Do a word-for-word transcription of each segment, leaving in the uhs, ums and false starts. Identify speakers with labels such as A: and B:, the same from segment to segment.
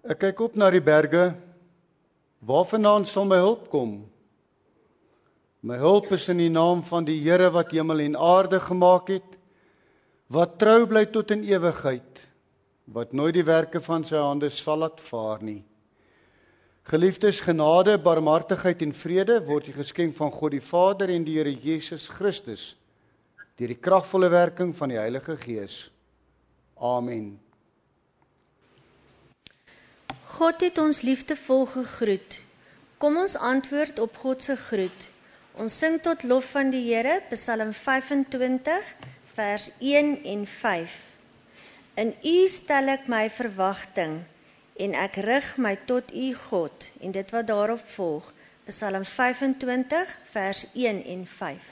A: Ek kyk op na die berge, waarvandaan sal my hulp kom? My hulp is in die naam van die Here wat hemel en aarde gemaak het, wat trou bly tot in ewigheid, wat nooit die werke van sy hande sal laat vaar nie. Geliefdes, genade, barmhartigheid en vrede word die geskenk van God die Vader en die Here Jesus Christus, deur die kragvolle werking van die Heilige Gees. Amen.
B: God het ons liefdevol gegroet. Kom ons antwoord op God se groet. Ons sing tot lof van die Here, Psalm vyf-en-twintig, vers een en vyf. In U stel ek my verwagting, en ek rig my tot U God. En dit wat daarop volg, Psalm vyf-en-twintig, vers een en vyf.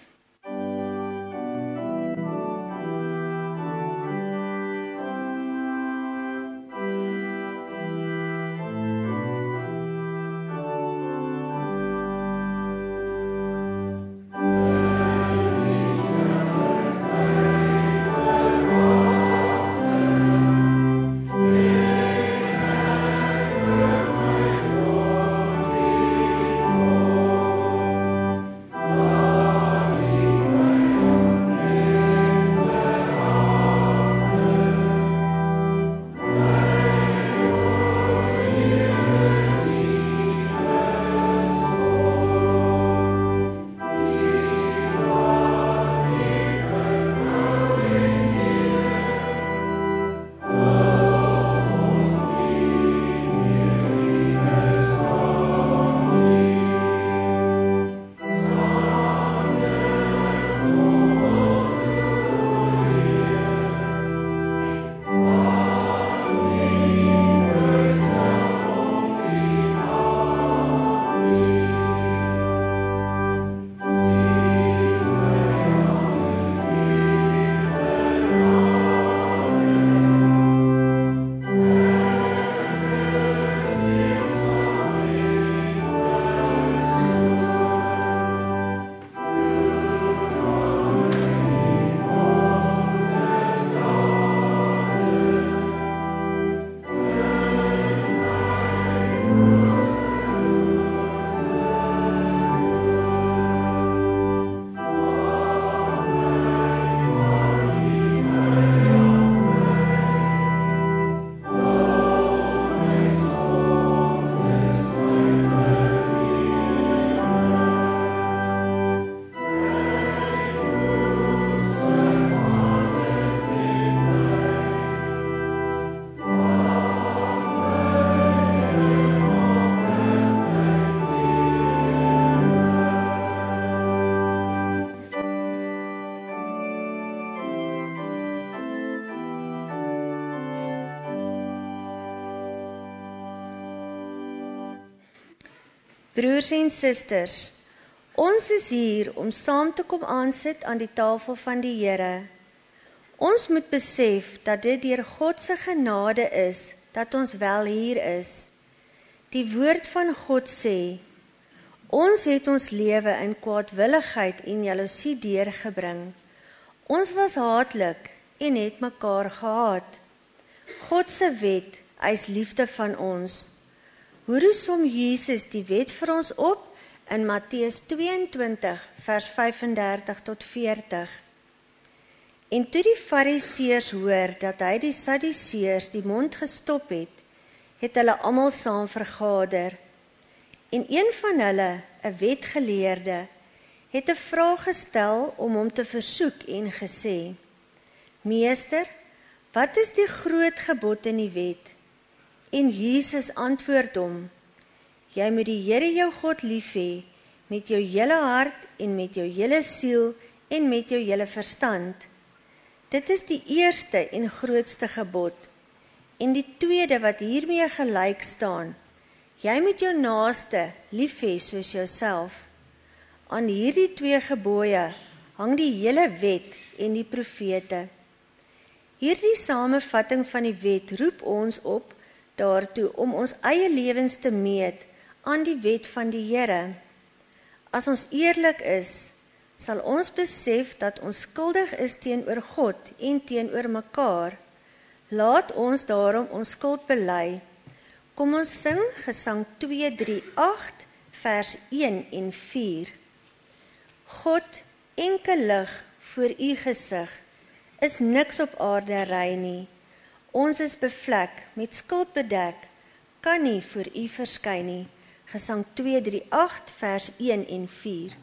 B: Broers en susters, ons is hier om saam te kom aansit aan die tafel van die Here. Ons moet besef dat dit deur God se genade is dat ons wel hier is. Die woord van God sê, ons het ons lewe in kwaadwilligheid en jaloesie deurgebring. Ons was haatlik en het mekaar gehaat. God se wet eis liefde van ons. Hoe som Jesus die wet vir ons op in Matteus tweeëntwintig, vers vyf-en-dertig tot veertig. En toe die Fariseërs hoor dat hy die Sadduseërs die mond gestop het, het hulle almal saam vergader. En een van hulle, 'n wetgeleerde, het 'n vraag gestel om hom te versoek en gesê: Meester, wat is die groot gebod in die wet? En Jesus antwoord hom: Jy moet die Here jou God lief hê met jou hele hart en met jou hele siel en met jou hele verstand. Dit is die eerste en grootste gebod. En die tweede wat hiermee gelyk staan: Jy moet jou naaste lief hê soos jouself. Aan hierdie twee gebooie hang die hele wet en die profete. Hierdie samevatting van die wet roep ons op daartoe om ons eie lewens te meet aan die wet van die Here. As ons eerlik is, sal ons besef dat ons skuldig is teenoor God en teenoor mekaar. Laat ons daarom ons skuld bely. Kom ons sing Gesang twee drie agt, vers een en vier. God, enkel lig voor u gesig, is niks op aarde rein nie. Ons is bevlek, met skuld bedek, kan nie voor u verskyn nie. Gesang twee drie agt, vers een en vier.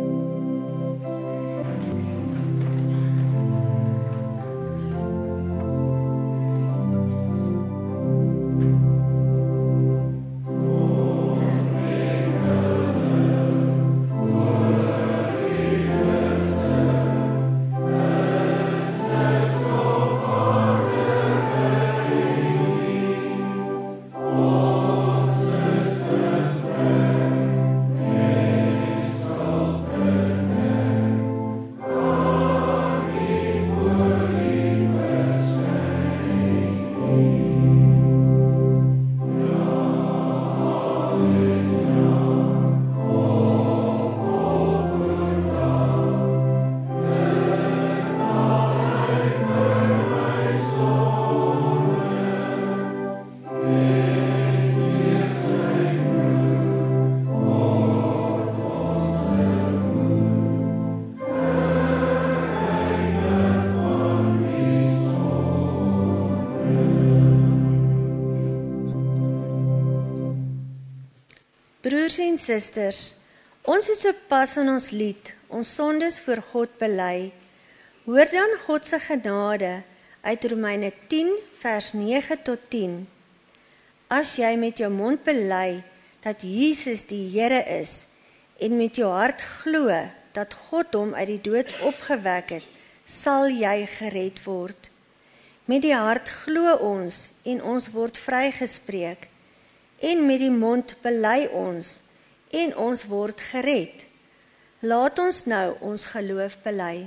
B: Broers en susters, ons het so pas in ons lied, ons sondes voor God bely. Hoor dan God se genade uit Romeine tien, vers nege tot tien. As jy met jou mond bely dat Jesus die Here is en met jou hart glo dat God hom uit die dood opgewek het, sal jy gered word. Met die hart glo ons en ons word vrygespreek. En met die mond bely ons, en ons word gered. Laat ons nou ons geloof bely.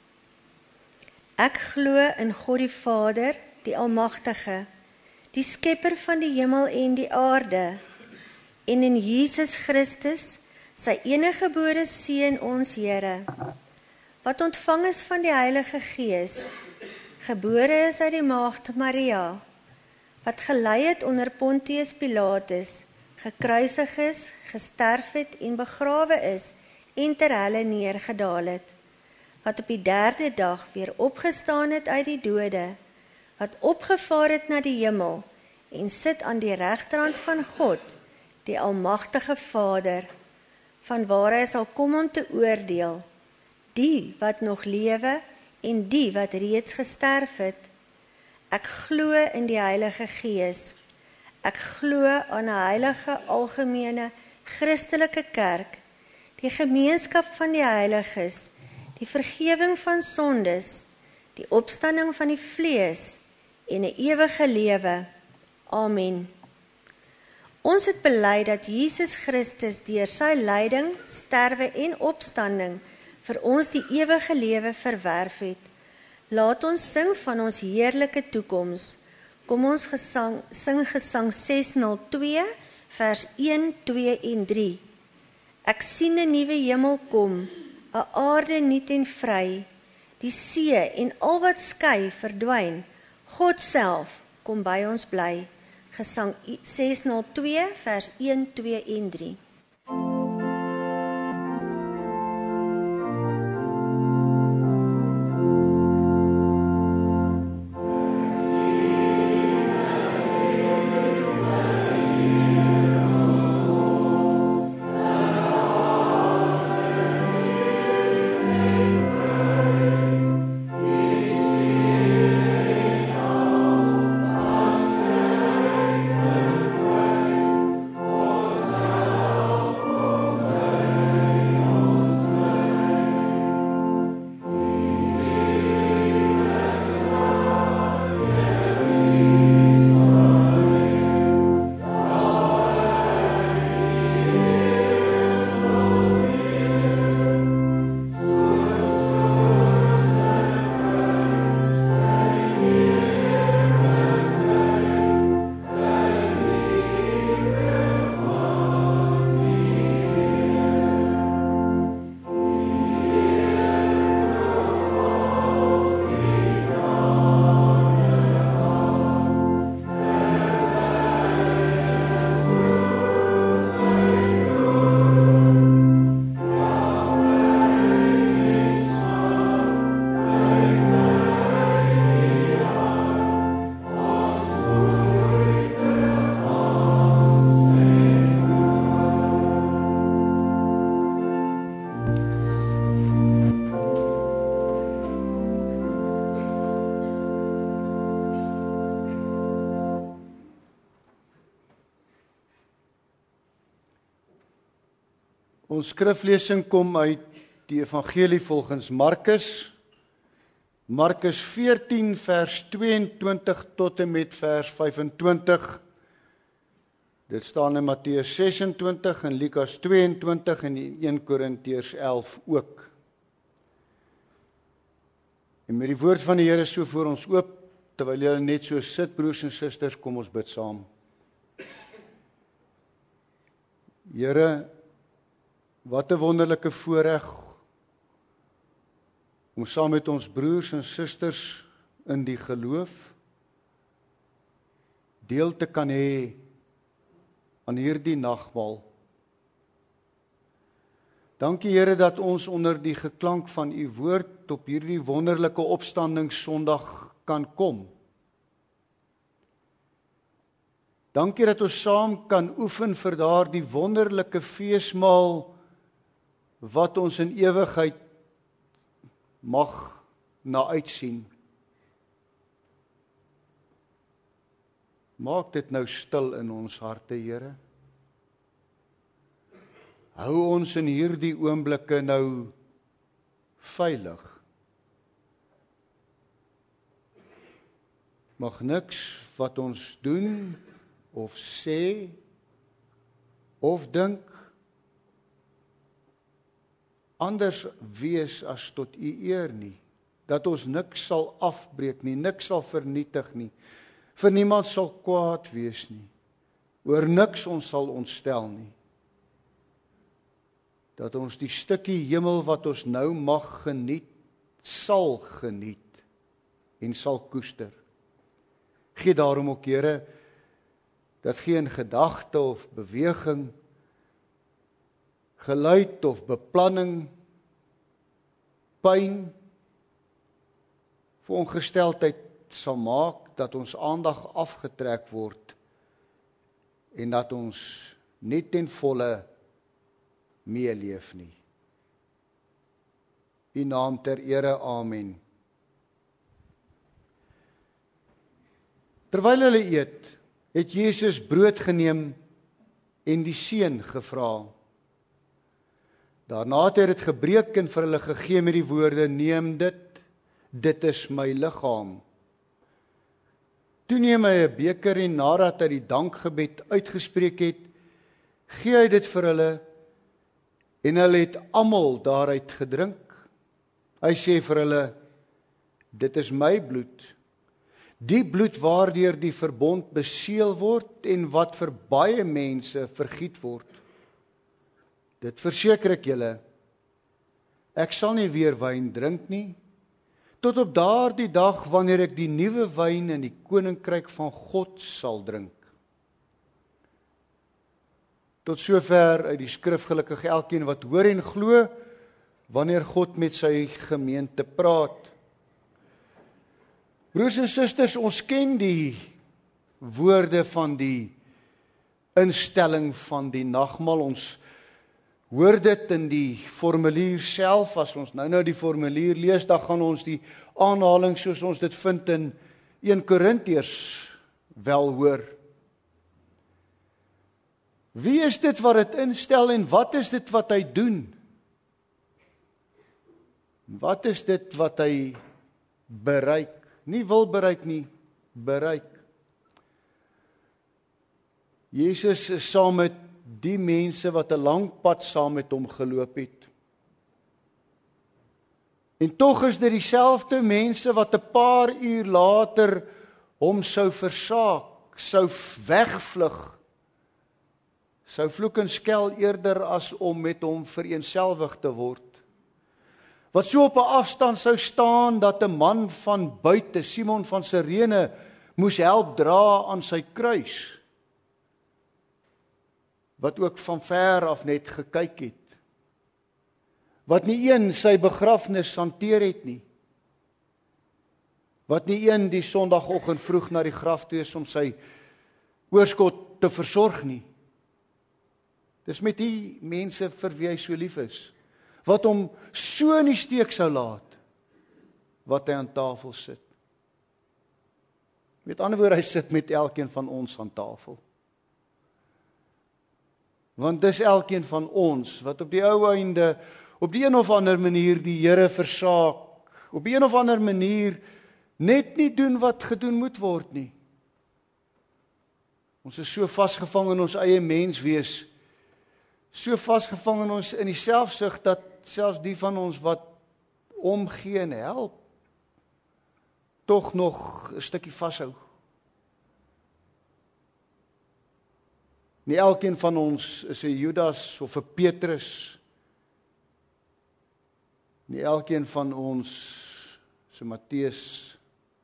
B: Ek glo in God die Vader, die Almagtige, die skepper van die hemel en die aarde, en in Jesus Christus, sy enige gebore Seun ons Here, wat ontvang is van die Heilige Gees, gebore is uit die maagd Maria, wat gelei het onder Pontius Pilatus, gekruisig is, gesterf het en begrawe is, en ter helle neergedaal het, wat op die derde dag weer opgestaan het uit die dode, wat opgevaar het na die hemel, en sit aan die regterhand van God, die Almagtige Vader, van waar hy sal kom om te oordeel, die wat nog lewe, en die wat reeds gesterf het. Ek glo in die Heilige Gees. Ek glo aan 'n heilige, algemene, Christelike kerk, die gemeenskap van die heiliges, die vergewing van sondes, die opstanding van die vlees en 'n ewige lewe. Amen. Ons het bely dat Jesus Christus deur sy lyding, sterwe en opstanding vir ons die ewige lewe verwerf het. Laat ons sing van ons heerlike toekoms. Kom ons gesang, sing Gesang ses nul twee, vers een, twee en drie. Ek sien 'n nuwe hemel kom, 'n aarde nuut en vry. Die see en al wat skei verdwyn. God self kom by ons bly. Gesang ses nul twee, vers een, twee en drie.
A: Ons skriflesing kom uit die evangelie volgens Markus. Markus veertien vers tweeëntwintig tot en met vers vyfentwintig. Dit staan in Matteus sesentwintig en Lukas tweeëntwintig en in eerste Korintiërs elf ook. En met die woord van die Here so voor ons oop, terwyl julle net so sit, broers en susters, kom ons bid saam. Here, wat 'n wonderlike voorreg om saam met ons broers en susters in die geloof deel te kan hê aan hierdie nagmaal. Dankie Here dat ons onder die geklank van u woord op hierdie wonderlike opstandingssondag kan kom. Dankie dat ons saam kan oefen vir daardie wonderlike feesmaal wat ons in ewigheid mag na uitsien. Maak dit nou stil in ons harte, Here. Hou ons in hierdie oomblikke nou veilig. Mag niks wat ons doen of sê of dink anders wees as tot u eer nie, dat ons niks sal afbreek nie, niks sal vernietig nie, vir niemand sal kwaad wees nie, oor niks ons sal ontstel nie, dat ons die stukkie hemel wat ons nou mag geniet, sal geniet en sal koester. Gee daarom ook, Here, dat geen gedagte of beweging, geluid of beplanning, pyn, vir ongesteldheid sal maak dat ons aandag afgetrek word en dat ons nie ten volle meeleef nie. U naam ter ere, amen. Terwyl hulle eet, het Jesus brood geneem en die seën gevra. Daarna het hy dit gebreek en vir hulle gegee met die woorde: neem dit, dit is my liggaam. Toe neem hy 'n beker en nadat hy die dankgebed uitgespreek het, gee hy dit vir hulle en hulle het almal daaruit gedrink. Hy sê vir hulle: dit is my bloed, die bloed waardeur die verbond beseël word en wat vir baie mense vergiet word. Dit verseker ek julle, ek sal nie weer wyn drink nie, tot op daardie dag wanneer ek die nuwe wyn in die koninkryk van God sal drink. Tot sover uit die skrif, gelukkig elkeen wat hoor en glo, wanneer God met sy gemeente praat. Broers en susters, ons ken die woorde van die instelling van die nagmaal. Ons hoor dit in die formulier self. As ons nou nou die formulier lees, dan gaan ons die aanhaling soos ons dit vind in eerste Korintiërs wel hoor. Wie is dit wat dit instel en wat is dit wat hy doen? Wat is dit wat hy bereik? Nie wil bereik nie, bereik. Jesus is saam met die mense wat 'n lang pad saam met hom geloop het. En tog is dit dieselfde mense wat 'n paar uur later hom sou versaak, sou wegvlug, sou vloek en skel eerder as om met hom vereenselwig te word. Wat so op 'n afstand sou staan dat 'n man van buite, Simon van Sirene, moes help dra aan sy kruis. Wat ook van ver af net gekyk het. Wat nie een sy begrafnis hanteer het nie. Wat nie een die Sondagoggend vroeg na die graf toe is om sy oorskot te versorg nie. Dis met die mense vir wie hy so lief is, wat hom so in die steek sou laat, wat hy aan tafel sit. Met ander woorde, hy sit met elkeen van ons aan tafel. Want dis elkeen van ons wat op die ou einde op die een of ander manier die Here versaak, op die een of ander manier net nie doen wat gedoen moet word nie. Ons is so vasgevang in ons eie menswees, so vasgevang in ons in die selfsug dat selfs die van ons wat omgee en help, tog nog 'n stukkie vashou. Nie elkeen van ons is 'n Judas of 'n Petrus. Nie elkeen van ons is 'n Matteus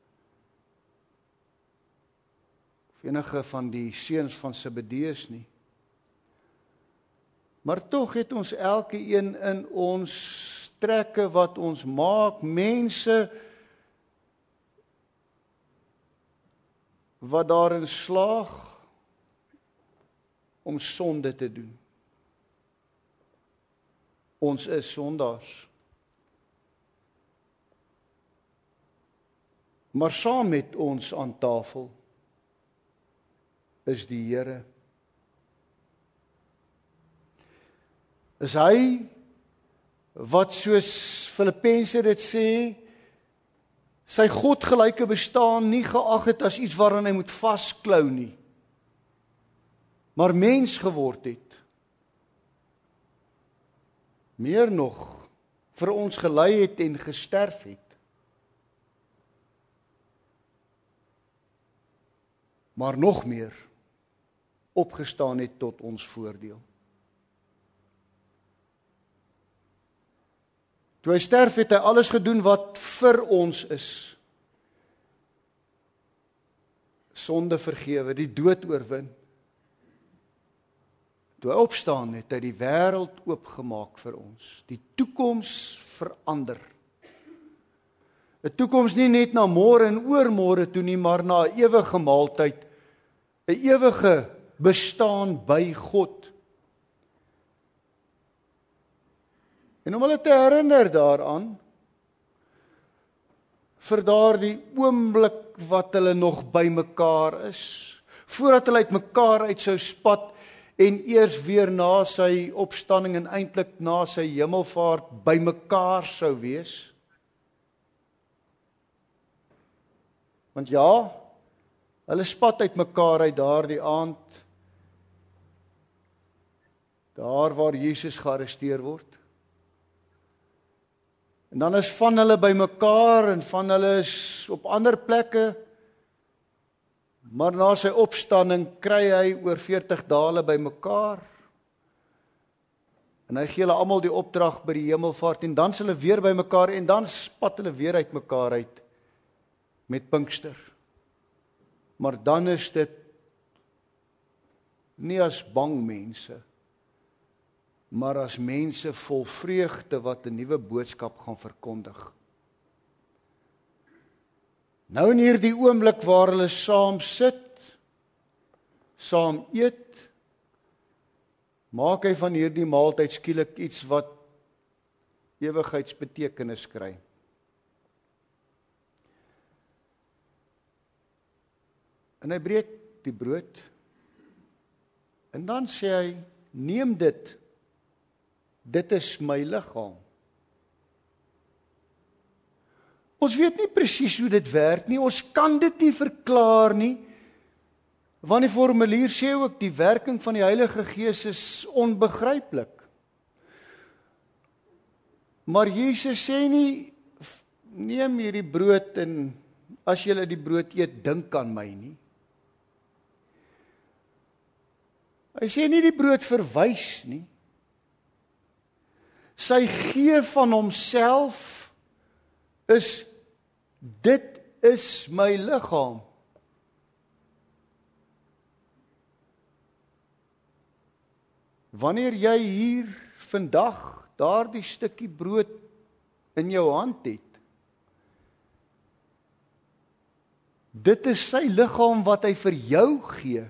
A: of enige van die seuns van Zebedeus nie. Maar tog het ons elke een in ons trekke wat ons maak, mense wat daarin slaag om sonde te doen. Ons is sondaars. Maar saam met ons aan tafel is die Here. Is hy wat soos Filippense dit sê, sy godgelyke bestaan nie geag het as iets waaraan hy moet vasklou nie, maar mens geword het. Meer nog, vir ons gelei het en gesterf het. Maar nog meer, opgestaan het tot ons voordeel. Toe hy sterf het hy alles gedoen wat vir ons is. Sonde vergewe, die dood oorwin. Toe hy opstaan het hy die wêreld oopgemaak vir ons, die toekoms verander. 'n Toekoms nie net na môre en oormôre toe nie, maar na 'n ewige maaltyd, 'n ewige bestaan by God. En om hulle te herinner daaraan, vir daardie oomblik wat hulle nog by mekaar is, voordat hulle uit mekaar uit sou spat, en eers weer na sy opstanding en eintlik na sy hemelvaart by mekaar sou wees. Want ja, hulle spat uit mekaar uit daardie aand, daar waar Jesus gearresteer word. En dan is van hulle by mekaar en van hulle is op ander plekke, maar na sy opstanding kry hy oor veertig dae by mekaar. En hy gee hulle almal die opdrag by die hemelvaart en dan is hulle weer by mekaar en dan spat hulle weer uit mekaar uit met Pinkster. Maar dan is dit nie as bang mense, maar as mense vol vreugde wat 'n nuwe boodskap gaan verkondig. Nou in hierdie oomblik waar hulle saam sit, saam eet, maak hy van hierdie maaltyd skielik iets wat ewigheidsbetekenis kry. En hy breek die brood, en dan sê hy, neem dit, dit is my liggaam. Ons weet nie presies hoe dit werk nie, ons kan dit nie verklaar nie, want die formulier sê ook, die werking van die Heilige Gees is onbegryplik. Maar Jesus sê nie, neem hierdie brood en as julle die brood eet, dink aan my nie. Hy sê nie die brood verwys nie. Sy gee van homself is, dit is my liggaam. Wanneer jy hier vandag daardie stukkie brood in jou hand het, dit is sy liggaam wat hy vir jou gee,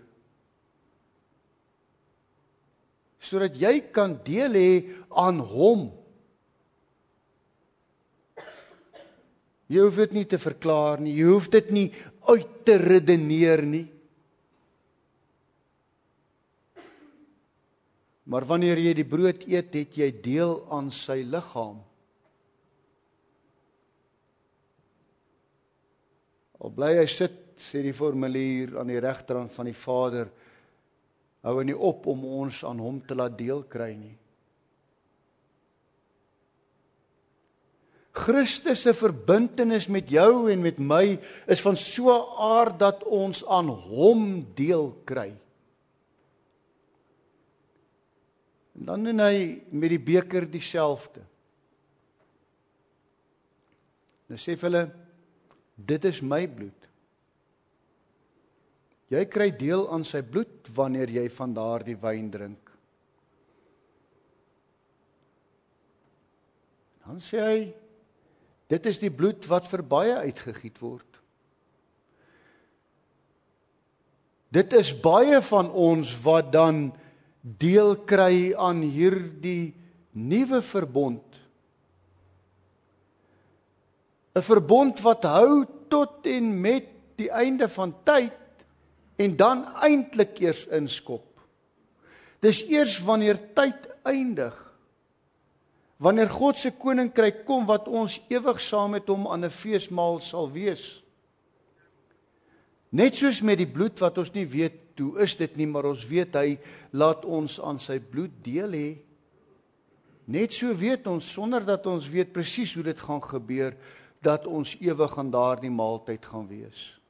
A: sodat jy kan deel hê aan hom. Jy hoef dit nie te verklaar nie, jy hoef dit nie uit te redeneer nie. Maar wanneer jy die brood eet, het jy deel aan sy liggaam. Al bly hy sit, sê die formulier aan die regterhand van die Vader, hou hy nie op om ons aan hom te laat deel kry nie. Christus se verbintenis met jou en met my is van so 'n aard dat ons aan hom deel kry. En dan doen hy met die beker dieselfde. En hy sê vir hulle, dit is my bloed. Jy kry deel aan sy bloed wanneer jy van daardie wyn drink. Dan sê hy, dit is die bloed wat vir baie uitgegiet word. Dit is baie van ons wat dan deel kry aan hierdie nuwe verbond. 'n Verbond wat hou tot en met die einde van tyd en dan eintlik eers inskop. Dis eers wanneer tyd eindig, wanneer God se koninkryk kom wat ons ewig saam met hom aan 'n feesmaal sal wees. Net soos met die bloed wat ons nie weet hoe is dit nie, maar ons weet hy laat ons aan sy bloed deel hê. Net so weet ons, sonder dat ons weet presies hoe dit gaan gebeur, dat ons ewig aan daardie maaltyd gaan wees.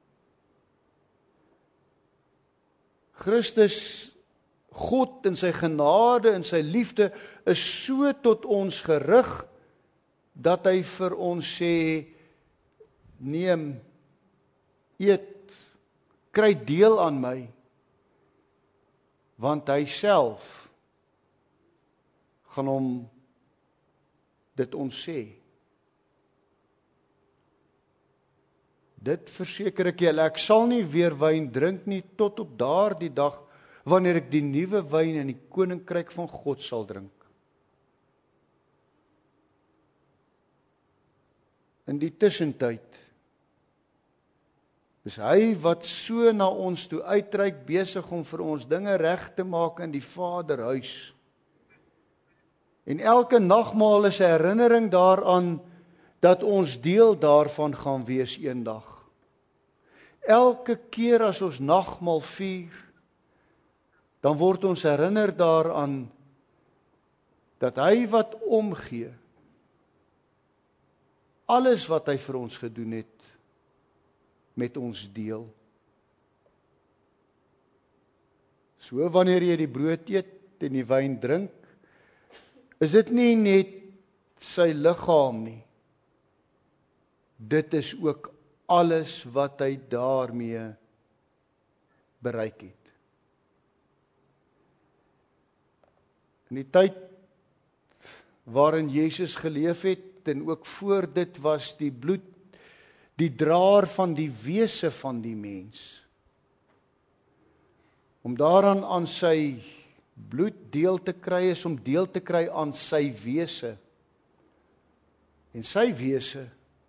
A: Christus, God in sy genade en sy liefde is so tot ons gerig, dat hy vir ons sê, neem, eet, kry deel aan my, want hy self gaan hom dit ons sê. Dit verseker ek julle, ek sal nie weer wyn drink nie tot op daardie dag, wanneer ek die nuwe wyn in die koninkryk van God sal drink. In die tussentyd is hy wat so na ons toe uitreik, besig om vir ons dinge reg te maak in die Vaderhuis. En elke nagmaal is 'n herinnering daaraan dat ons deel daarvan gaan wees eendag. Elke keer as ons nagmaal vier, dan word ons herinner daaraan dat hy wat omgee, alles wat hy vir ons gedoen het, met ons deel. So wanneer jy die brood eet en die wyn drink, is dit nie net sy liggaam nie. Dit is ook alles wat hy daarmee bereik het. In die tyd waarin Jesus geleef het, en ook voor dit was die bloed die draer van die wese van die mens. Om daaraan aan sy bloed deel te kry is om deel te kry aan sy wese. En sy wese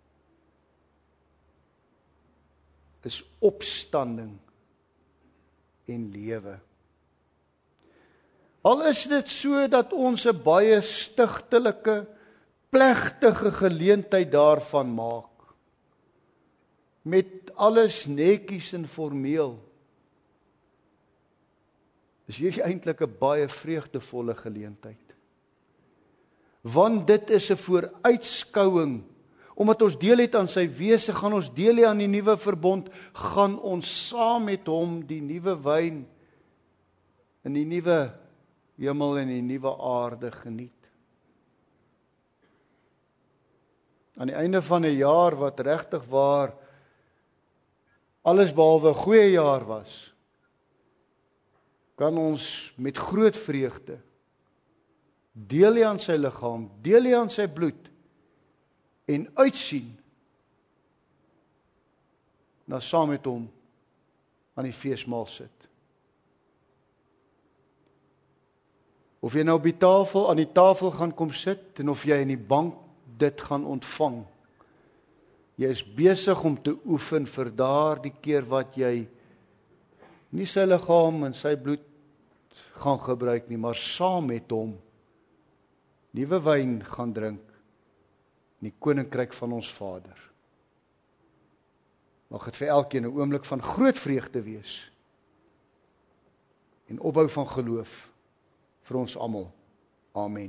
A: is opstanding en lewe. Al is dit so dat ons 'n baie stigtelike, plegtige geleentheid daarvan maak, met alles netjies en formeel, is hierdie eintlik 'n baie vreugdevolle geleentheid. Want dit is 'n vooruitskouing, omdat ons deel het aan sy wese, gaan ons deel hê aan die nuwe verbond, gaan ons saam met hom die nuwe wyn in die nuwe hemel en die nuwe aarde geniet. Aan die einde van 'n jaar wat regtig waar alles behalwe 'n goeie jaar was, kan ons met groot vreugde deel hê aan sy liggaam, deel hê aan sy bloed en uitsien na saam met hom aan die feesmaal sit. Of jy nou op die tafel, aan die tafel gaan kom sit en of jy in die bank dit gaan ontvang. Jy is besig om te oefen vir daardie keer wat jy nie sy liggaam en sy bloed gaan gebruik nie, maar saam met hom nuwe wyn gaan drink in die koninkryk van ons Vader. Mag dit vir elkeen 'n oomblik van groot vreugde wees en opbou van geloof vir ons almal. Amen.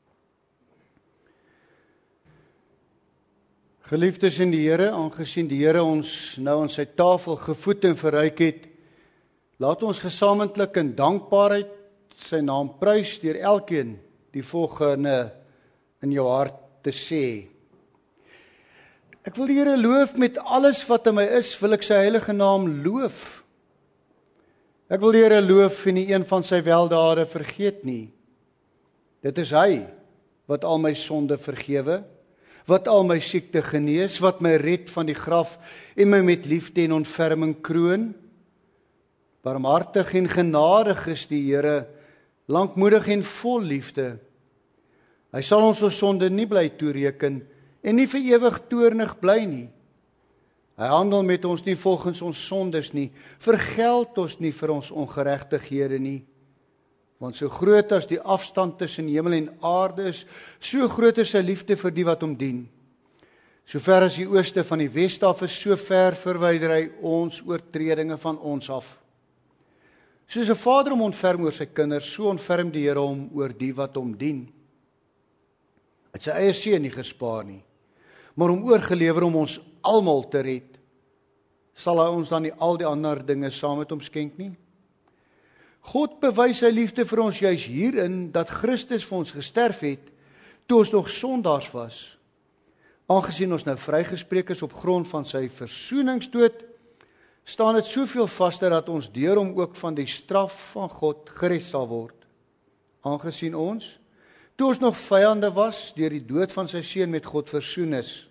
A: Geliefdes in die Here, aangesien die Here ons nou aan sy tafel gevoed en verryk het, laat ons gesamentlik in dankbaarheid sy naam prys deur elkeen die volgende in jou hart te sê. Ek wil die Here loof met alles wat in my is, wil ek sy heilige naam loof. Ek wil die Here loof en nie een van sy weldade vergeet nie. Dit is hy wat al my sonde vergewe, wat al my siekte genees, wat my red van die graf en my met liefde en ontferming kroon. Barmhartig en genadig is die Here, lankmoedig en vol liefde. Hy sal ons ons sonde nie bly toereken en nie vir ewig toornig bly nie. Hy handel met ons nie volgens ons sondes nie, vergeld ons nie vir ons ongeregtighede nie. Want so groot as die afstand tussen hemel en aarde is, so groot is sy liefde vir die wat hom dien. So ver as die ooste van die weste af is, so ver verwyder hy ons oortredinge van ons af. Soos 'n vader hom ontferm oor sy kinders, so ontferm die Here hom oor die wat hom dien. Het sy eie seun nie gespaar nie, maar hom oorgelewer om ons almal te red. Sal hy ons dan nie al die ander dinge saam met hom skenk nie? God bewys sy liefde vir ons juis hierin, dat Christus vir ons gesterf het, toe ons nog sondaars was. Aangesien ons nou vrygespreek is op grond van sy versoeningsdood, staan dit soveel vaster dat ons deur hom ook van die straf van God gered sal word. Aangesien ons, toe ons nog vyande was, deur die dood van sy seun met God versoen is,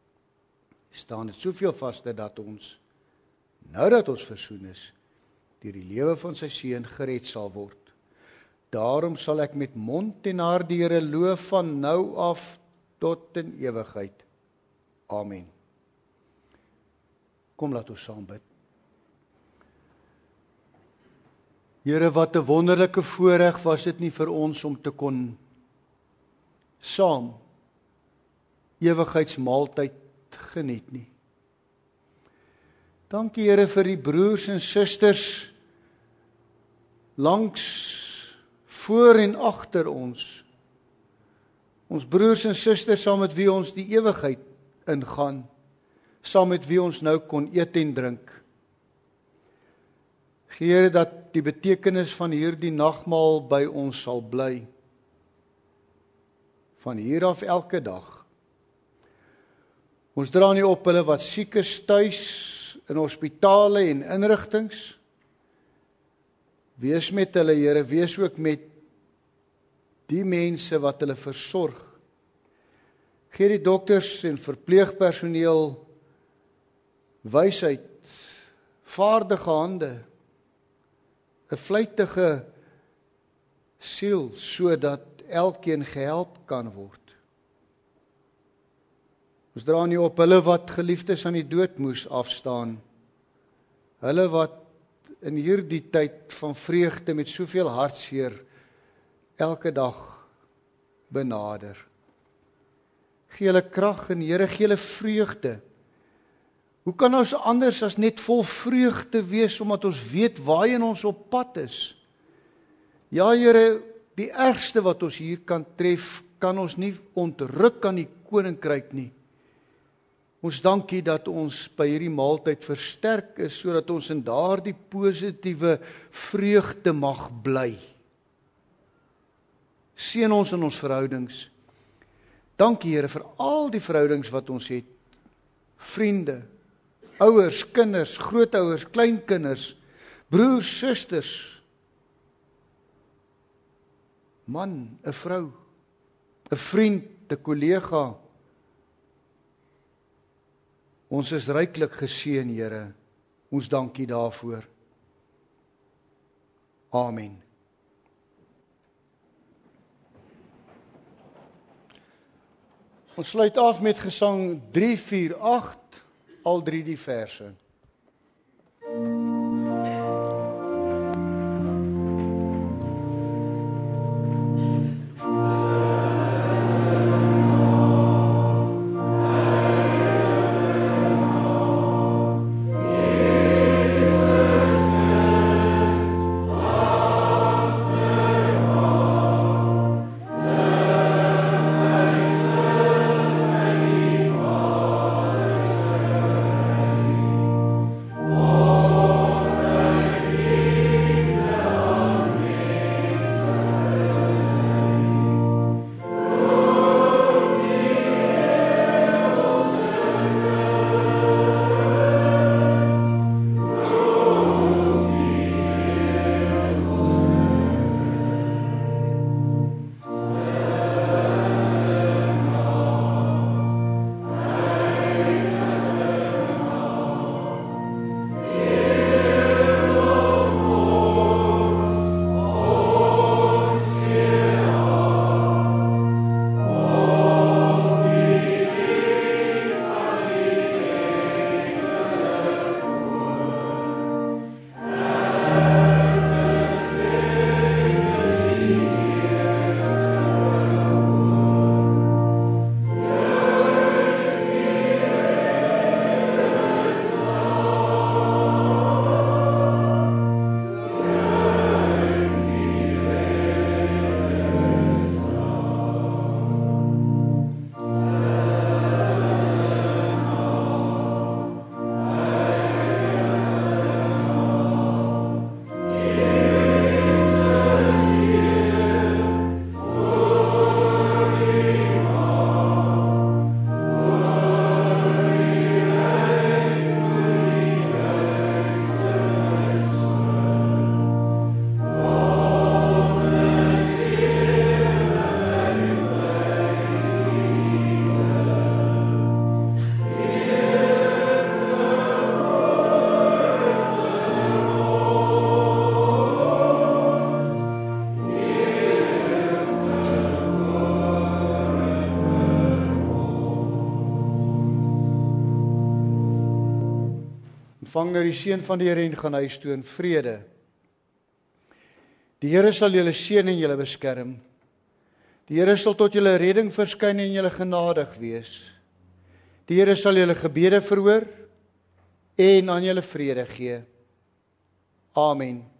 A: staan dit soveel vaster dat ons, nou dat ons versoen is, deur die lewe van sy seun gered sal word. Daarom sal ek met mond en hart die Here loof van nou af tot in ewigheid. Amen. Kom, laat ons saam bid. Here, wat 'n wonderlike voorreg was dit nie vir ons om te kon saam ewigheidsmaaltyd geniet nie. Dankie, Here, vir die broers en susters langs, voor en agter ons. Ons broers en susters saam met wie ons die ewigheid ingaan, saam met wie ons nou kon eet en drink. Here, dat die betekenis van hierdie nagmaal by ons sal bly. Van hier af elke dag. Ons dra nie op hulle wat siek is tuis, in hospitale en inrigtings. Wees met hulle, Here, wees ook met die mense wat hulle versorg. Gee die dokters en verpleegpersoneel wysheid, vaardige hande, 'n vlytige siel, sodat elkeen gehelp kan word. Ons dra nie op hulle wat geliefdes aan die dood moes afstaan, hulle wat in hierdie tyd van vreugde met soveel hartseer elke dag benader. Gee hulle krag en Here, gee hulle vreugde. Hoe kan ons anders as net vol vreugde wees, omdat ons weet waarheen ons op pad is? Ja, Here, die ergste wat ons hier kan tref, kan ons nie ontruk aan die koninkryk nie. Ons dankie dat ons by hierdie maaltyd versterk is, sodat ons in daardie positiewe vreugde mag bly. Seën ons in ons verhoudings. Dankie, Here, vir al die verhoudings wat ons het. Vriende, ouers, kinders, grootouers, kleinkinders, broers, susters, man, 'n vrou, 'n vriend, 'n kollega. Ons is ryklik geseën, Here. Ons dankie daarvoor. Amen. Ons sluit af met gesang drie vier agt, al drie die verse. Ontvang nou die seën van die Here en gaan huis toe in vrede. Die Here sal julle seën en julle beskerm. Die Here sal tot julle redding verskyn en julle genadig wees. Die Here sal julle gebede verhoor en aan julle vrede gee. Amen.